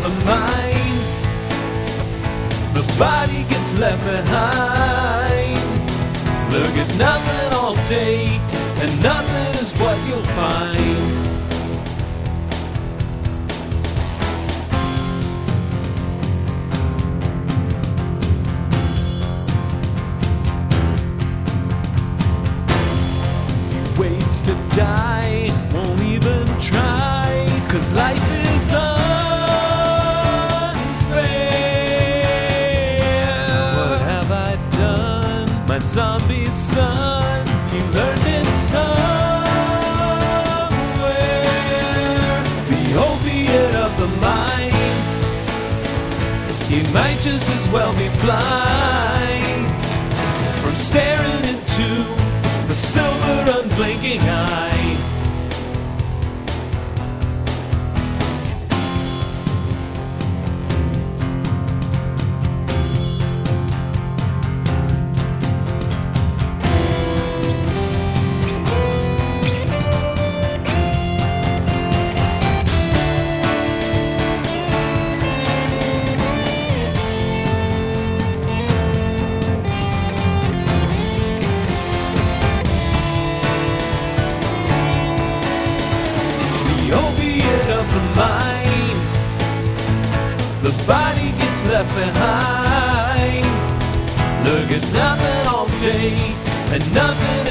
of the mind. The body gets left behind. Look at nothing all day, and nothing is what you'll find. Waits to die, won't even try, 'cause life is unfair. What have I done? My zombie son, he learned it somewhere. The opiate of the mind, he might just as well be blind from staring into the silver unblinking eye. Opiate of the mind, the body gets left behind. Look at nothing all day, and nothing